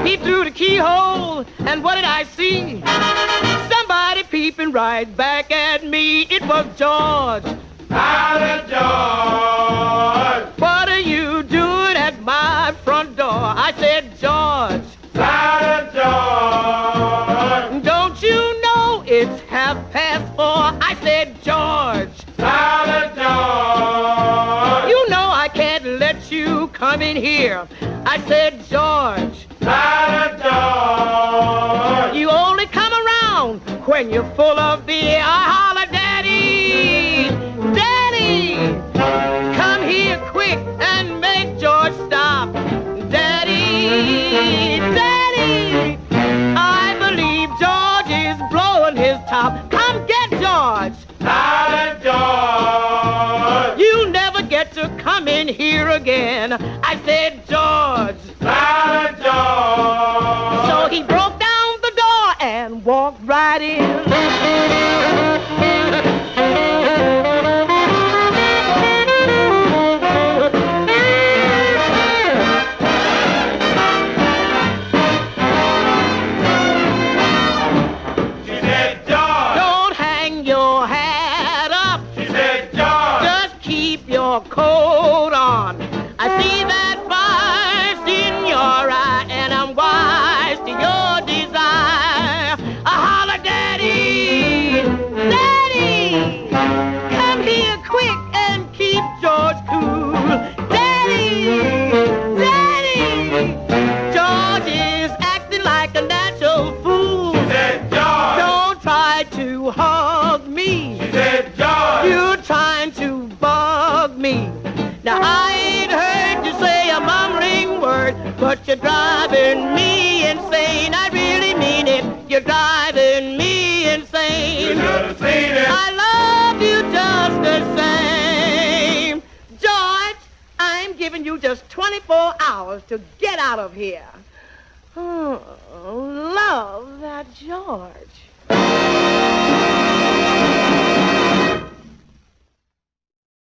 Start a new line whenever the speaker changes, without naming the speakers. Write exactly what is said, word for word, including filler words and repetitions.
Peeped through the keyhole, and what did I see? Somebody peeping right back at me. It was George.
Howdy, George.
What are you doing at my front door? I said, George.
Howdy, George.
Don't you know it's half past four? I said, George.
Howdy, George.
You know I can't let you come in here. I said, George.
Howdy, George.
You only come around when you're full of beer. I holler, Daddy, Daddy, come here quick and make George stop. Daddy, Daddy, I believe George is blowing his top. Come get George.
Howdy, George.
You'll never get to come in here again. I said, George.
Howdy, George.
So he broke down the door and walked right in.
She said, George.
Don't hang your hat up.
She said, George.
Just keep your coat on. I see that fire's in your eye, and I'm wise to your desire. I holler, Daddy, Daddy, come here quick and keep George cool. Daddy, Daddy, George is acting like a natural fool.
She said, George.
Don't try to hug me.
She said, George.
You're trying to bug me. Now I ain't heard you say a mumbling word, but you're driving me insane. I really mean it. You're driving me
You
insane.
should have seen it.
I love you just the same. George, I'm giving you just twenty-four hours to get out of here. Oh, love that George.